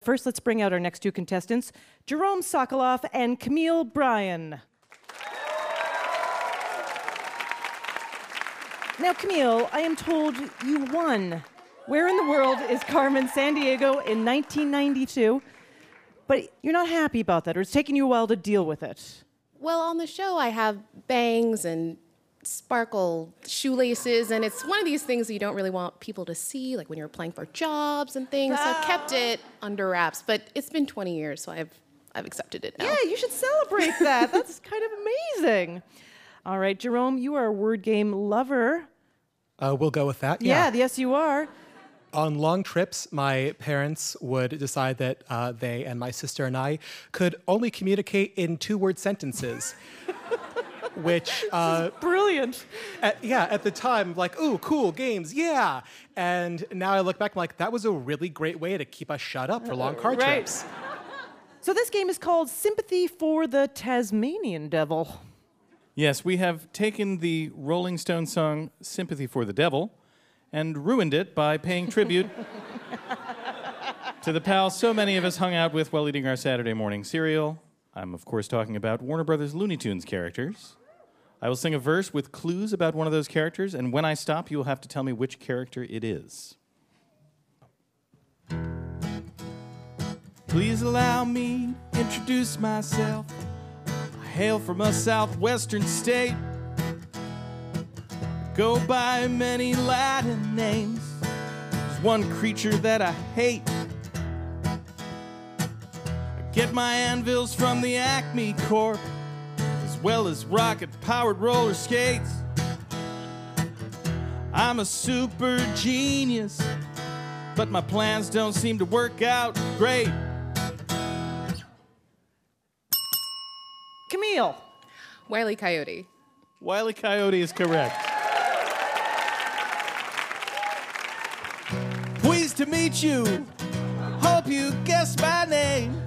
first, let's bring out our next two contestants, Jerome Sokoloff and Camille Bryan. Now, Camille, I am told you won Where in the World is Carmen Sandiego in 1992, but you're not happy about that, or it's taken you a while to deal with it. Well, on the show, I have bangs and sparkle shoelaces, and it's one of these things that you don't really want people to see, like when you're applying for jobs and things. So I've kept it under wraps, but it's been 20 years, so I've accepted it now. Yeah, you should celebrate that. That's kind of amazing. All right, Jerome, you are a word game lover. We'll go with that. Yeah, yes, you are. On long trips, my parents would decide that they and my sister and I could only communicate in two-word sentences. Which brilliant. At the time, like, ooh, cool games, yeah. And now I look back, I'm like, that was a really great way to keep us shut up for long car trips. So this game is called Sympathy for the Tasmanian Devil. Yes, we have taken the Rolling Stones song Sympathy for the Devil and ruined it by paying tribute to the pal so many of us hung out with while eating our Saturday morning cereal. I'm, of course, talking about Warner Brothers Looney Tunes characters. I will sing a verse with clues about one of those characters, and when I stop, you will have to tell me which character it is. Please allow me to introduce myself. I hail from a southwestern state. Go by many Latin names. There's one creature that I hate. I get my anvils from the Acme Corp, as well as rocket-powered roller skates. I'm a super genius, but my plans don't seem to work out great. Camille. Wile E. Coyote. Wile E. Coyote is correct. Pleased to meet you. Hope you guessed my name.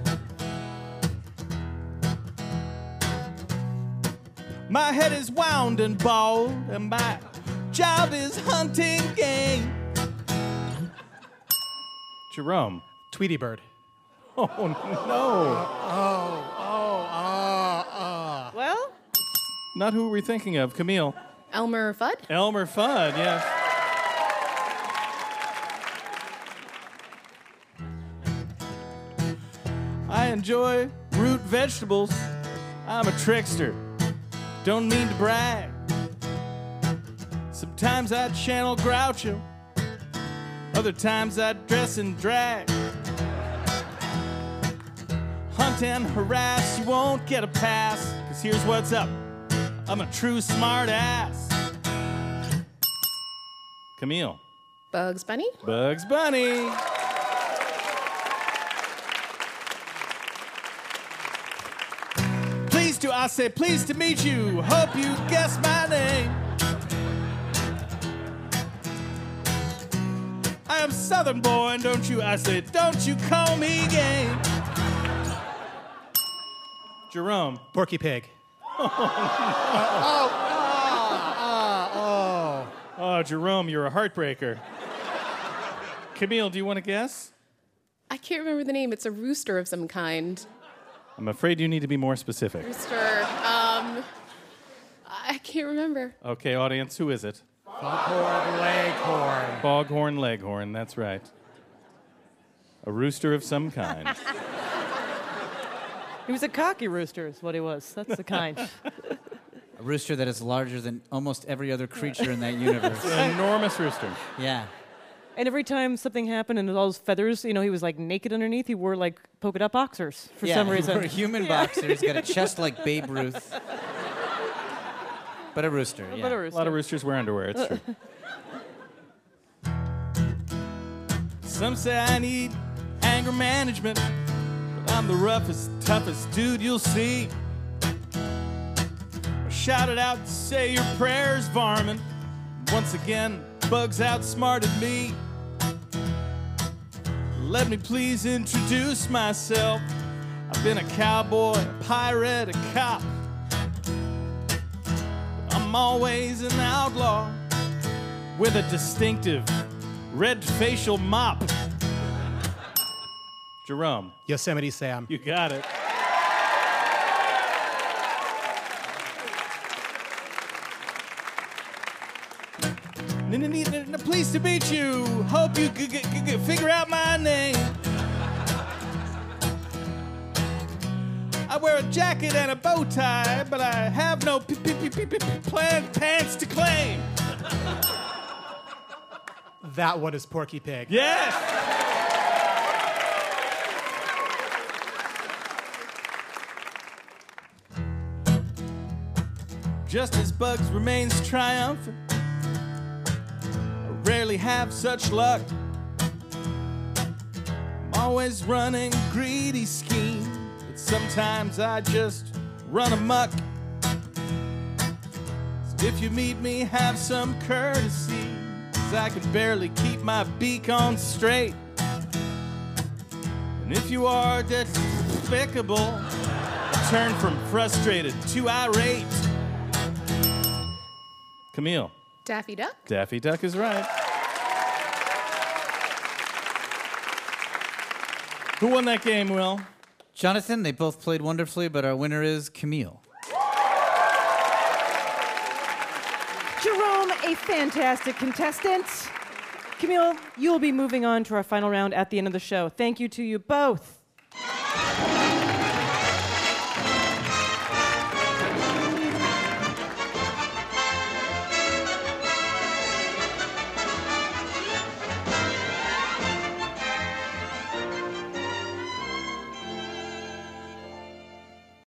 My head is wound and bald, and my job is hunting game. Jerome. Tweety Bird. Oh, no. Well? Not who we're thinking of. Camille. Elmer Fudd? Elmer Fudd, yes. I enjoy root vegetables. I'm a trickster. Don't mean to brag. Sometimes I channel Groucho. Other times I dress in drag. Hunt and harass, you won't get a pass. 'Cause here's what's up. I'm a true smart ass. Camille. Bugs Bunny? Bugs Bunny. Pleased to meet you. Hope you guess my name. I am Southern boy, and don't you call me game. Jerome. Porky Pig. Oh, Jerome, you're a heartbreaker. Camille, do you want to guess? I can't remember the name. It's a rooster of some kind. I'm afraid you need to be more specific. Rooster. I can't remember. Okay, audience, who is it? Foghorn Leghorn. Foghorn Leghorn, that's right. A rooster of some kind. He was a cocky rooster is what he was. That's the kind. A rooster that is larger than almost every other creature in that universe. An enormous rooster. Yeah. And every time something happened and all those feathers, he was like naked underneath, he wore like polka dot boxers for some reason. Yeah, human boxers, got a chest like Babe Ruth. But a rooster, yeah. But a rooster. A lot of roosters wear underwear, it's true. Some say I need anger management, but I'm the roughest, toughest dude you'll see. Shout it out, say your prayers, varmint. Once again, Bugs outsmarted me. Let me please introduce myself. I've been a cowboy, a pirate, a cop. I'm always an outlaw with a distinctive red facial mop. Jerome. Yosemite Sam. You got it. Pleased to meet you. Hope you could figure out my name. I wear a jacket and a bow tie, but I have no pants to claim. That one is Porky Pig. Yes! Just as Bugs remains triumphant, I rarely have such luck. I'm always running greedy schemes, but sometimes I just run amok. So if you meet me, have some courtesy, 'cause I can barely keep my beak on straight. And if you are despicable, I turn from frustrated to irate. Camille. Daffy Duck? Daffy Duck is right. Who won that game, Will? Jonathan, they both played wonderfully, but our winner is Camille. Jerome, a fantastic contestant. Camille, you will be moving on to our final round at the end of the show. Thank you to you both.